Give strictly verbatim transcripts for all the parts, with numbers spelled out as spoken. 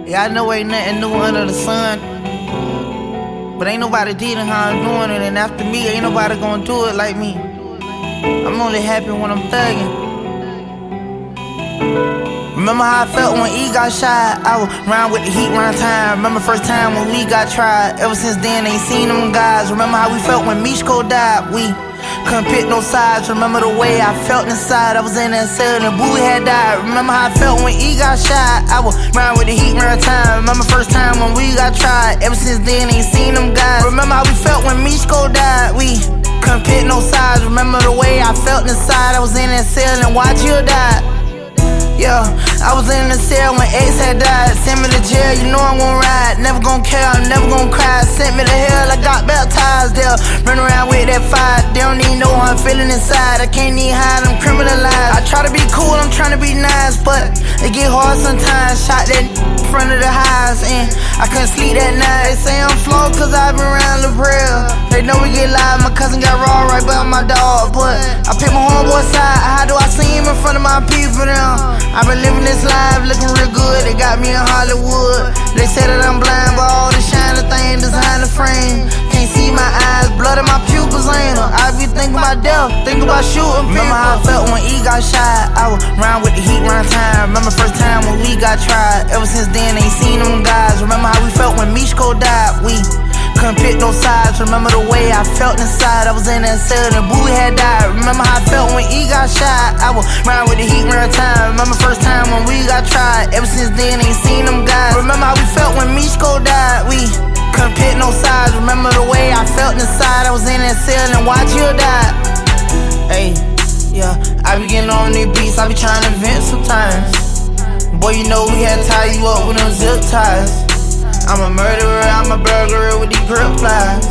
Yeah, I know ain't nothing new under the sun, but ain't nobody did it how I'm doing it. And after me, ain't nobody gonna do it like me. I'm only happy when I'm thugging. Remember how I felt when E got shot? I was round with the heat round time. Remember first time when we got tried. Ever since then, ain't seen them guys. Remember how we felt when Mishko died? We couldn't pick no sides. Remember the way I felt inside. I was in that cell and Bowie had died. Remember how I felt when E got shot? I was round with the heat round time. Remember first time when we got tried. Ever since then, ain't seen them guys. Remember how we felt when Mishko died? We couldn't pick no sides. Remember the way I felt inside. I was in that cell and watch you die. Yeah, I was in the cell when Ace had died. Sent me to jail, you know I'm gon' ride. Never gon' care, I'm never gon' cry. Sent me to hell, I got baptized there. Run around with that fire, they don't even know how I'm feeling inside. I can't even hide, I'm criminalized. I try to be cool, I'm trying to be nice, but it get hard sometimes. Shot that in front of the house, and I couldn't sleep that night. They say I'm flawed cause I been around the real. They know we get live, my cousin got raw right by my dog. But I pick my homeboy side, how do I see him in front of my people now? I been living this life, looking real good. They got me in Hollywood. They say that I'm blind, but all the shiny thing, design the frame. Can't see my eyes, blood in my pupils ain't her. I be thinking about death, thinking about shooting people. Remember how I felt when E got shot? I was round with the heat round time. Remember first time when we got tried. Ever since then, ain't seen them guys. Remember how we felt when Mishko died? We couldn't pick no sides. Remember the way I felt inside. I was in that cell and Bowie had died. Remember how I felt when E got shot? I was round with the heat round time. Remember first time when we got tried. Ever since then, ain't seen them guys. Remember how we felt when Mishko died? We couldn't pick no sides. Remember the way I felt inside. I was in that cell and watch you die. Hey, yeah, I be getting on these beats. I be trying to vent sometimes. Boy, you know we had to tie you up with them zip ties. I'm a murderer, I'm a burglar with these grip plies.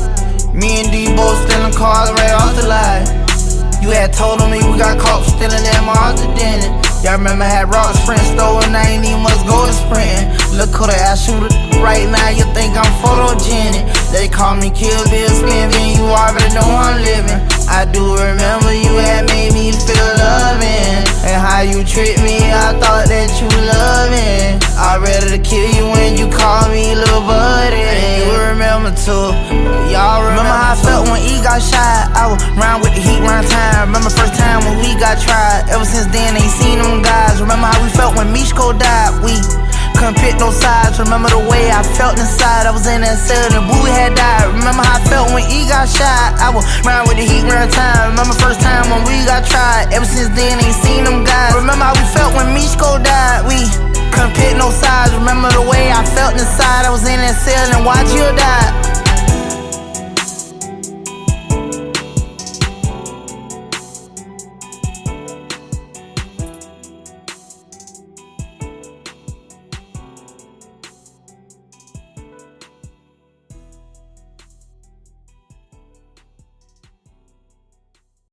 Me and D both stealing cars right off the line. You had told on me we got caught stealing that Mazda, didn't it? Y'all remember I had rock sprint stolen, I ain't even must go and sprinting. Look who the ass shooter right now, you think I'm photogenic. They call me Kill Bill Slim, and you already know I'm living. I do remember you had made me feel loving. And how you treat me, I thought that you loving. I'm ready to kill you when you call me little buddy. And you remember too, y'all remember how I felt when E got shot? I was round with the heat round time. Remember first time when we got tried. Ever since then, ain't seen them guys. Remember how we felt when Mishko died? We couldn't pick no sides. Remember the way I felt inside. I was in that cell and Bowie had died. Remember how I felt when E got shot? I was round with the heat round time. Remember first time when we got tried. Ever since then, ain't seen them guys. Remember how we felt when Mishko died? We couldn't pick no sides. Remember the way I felt inside. I was in that cell and watch you die.